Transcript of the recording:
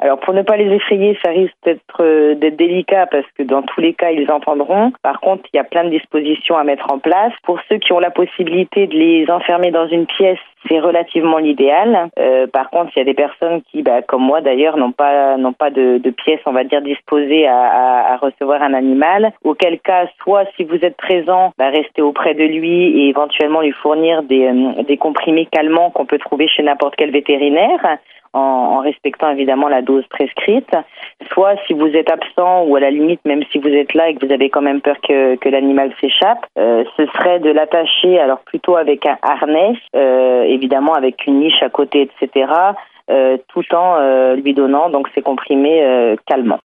Alors pour ne pas les effrayer, ça risque d'être délicat parce que dans tous les cas, ils entendront. Par contre, il y a plein de dispositions à mettre en place. Pour ceux qui ont la possibilité de les enfermer dans une pièce, c'est relativement l'idéal. Par contre, il y a des personnes qui, comme moi d'ailleurs, n'ont pas de pièce, on va dire, disposée à recevoir un animal. Auquel cas, soit si vous êtes présent, restez auprès de lui et éventuellement lui fournir des comprimés calmants qu'on peut trouver chez n'importe quel vétérinaire, en respectant évidemment la dose prescrite. Soit si vous êtes absent ou à la limite même si vous êtes là et que vous avez quand même peur que l'animal s'échappe, ce serait de l'attacher alors plutôt avec un harnais, évidemment avec une niche à côté, etc., tout en lui donnant donc ces comprimés calmants.